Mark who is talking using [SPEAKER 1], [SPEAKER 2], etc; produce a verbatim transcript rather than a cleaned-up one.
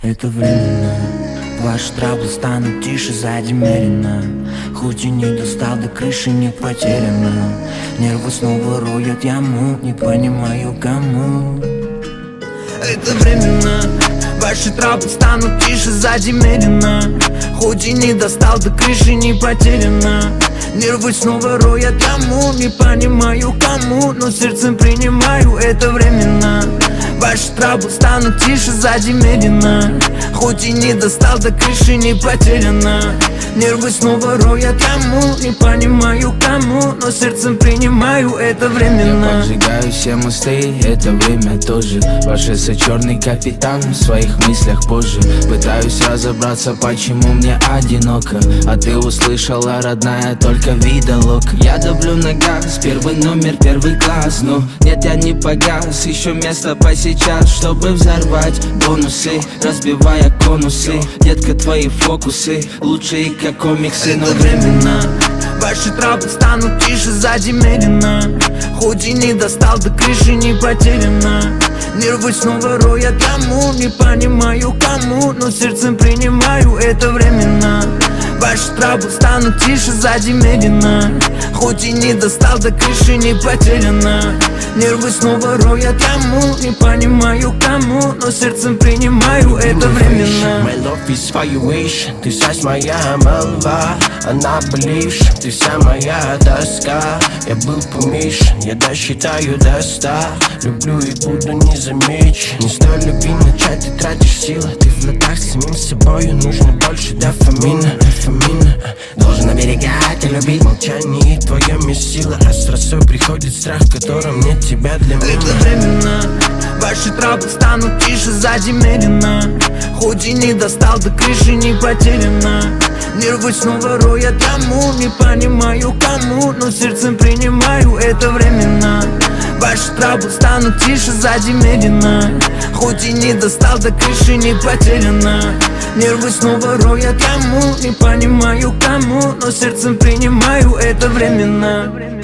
[SPEAKER 1] Это временно. Ваши траблы станут тише сзади медленно. Хоть и не достал до крыши, не потеряно. Нервы снова роют яму, не понимаю кому. Это временно. Ваши траблы станут тише сзади медленно. Хоть и не достал до крыши, не потеряно. Нервы снова роют яму, не понимаю кому. Но сердцем принимаю, это временно. Ваши траблы станут тише сзади медленно. Хоть и не достал до крыши, не потеряно. Нервы снова роют яму, не понимаю кому. Но сердцем принимаю, это временно.
[SPEAKER 2] Я поджигаю все мосты, это время тоже. Ваш эссе черный капитан, в своих мыслях позже. Пытаюсь разобраться, почему мне одиноко. А ты услышала, родная, только видалок. Я давлю на газ, первый номер, первый класс. Но нет, я не погас, еще место по сейчас, чтобы взорвать бонусы, разбивая конусы. Детка, твои фокусы лучшие, как комиксы.
[SPEAKER 1] Но временно. Ваши траблы станут тише сзади медленно. Хоть и не достал до крыши, не потеряно. Нервы снова роют яму, не понимаю кому. Но сердцем принимаю, это временно. Ваши траблы станут тише сзади медленно. Хоть и не достал до крыши, не потеряно. Нервы снова роют яму, не понимаю кому. Но сердцем принимаю, это временно.
[SPEAKER 3] My love is fire wish. Ты часть моя молва, она ближе. Ты вся моя тоска. Я был помешан, я досчитаю до ста. Люблю и буду не замечен. Не стоит любви начать, ты тратишь силы. Ты в ладах с самим собою, нужно больше дофамина. Дофамина. Должен оберегать и любить. Молчание и твоя сила. А с росой приходит страх, в котором нет тебя для меня.
[SPEAKER 1] Это временно. Ваши траблы станут тише сзади медленно. Хоть и не достал до крыши, не потеряно. Нервы снова роют яму, не понимаю кому. Но сердцем принимаю, это временно. Ваши траблы станут тише сзади медленно. Хоть и не достал до крыши, не потеряно. Нервы снова роют яму, не понимаю кому. Но сердцем принимаю, это временно.